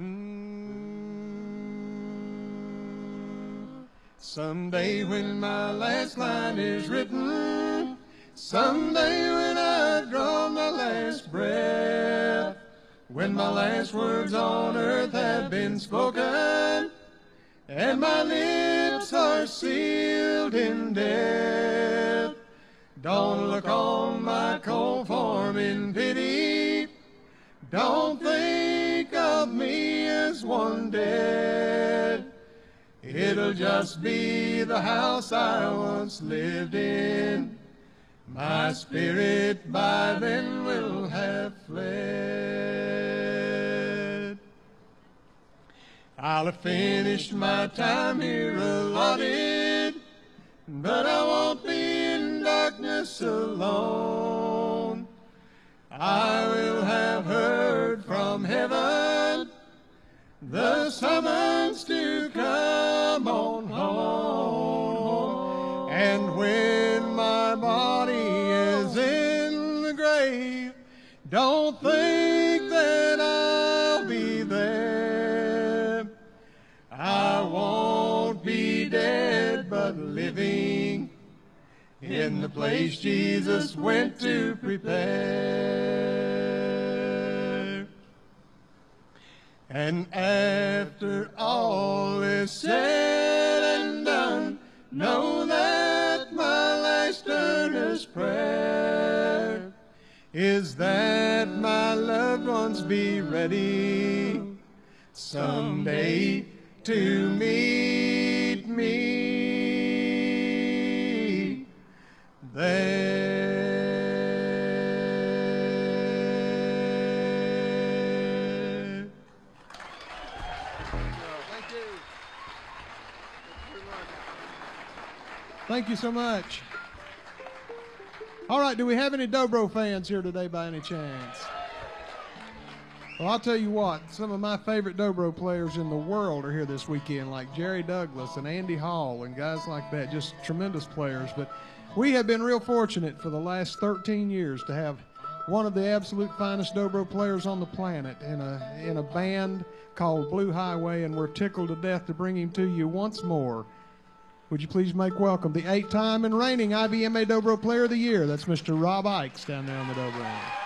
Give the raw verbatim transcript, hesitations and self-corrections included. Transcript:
Mm. Someday when my last line is written, someday when I've drawn my last breath, when my last words on earth have been spoken, and my lips are sealed in death, don't look on my cold form in pity. Don't think of me as one dead. It'll just be the house I once lived in. My spirit by then will have fled. I'll have finished my time here allotted, but I won't be in darkness alone. I will have heard from heaven the summons to come on home. And when my body is in the grave, don't think that I'll be there. I won't be dead but living in the place Jesus went to prepare. And after all is said and done, know that my last earnest prayer is that my loved ones be ready someday to meet me there. Thank you. Thank you so much. All right, do we have any Dobro fans here today by any chance? Well, I'll tell you what, some of my favorite Dobro players in the world are here this weekend, like Jerry Douglas and Andy Hall and guys like that, just tremendous players. But we have been real fortunate for the last thirteen years to have one of the absolute finest Dobro players on the planet in a, in a band called Blue Highway, and we're tickled to death to bring him to you once more. Would you please make welcome the eight-time and reigning I B M A Dobro Player of the Year. That's Mister Rob Ickes down there on the Dobro end.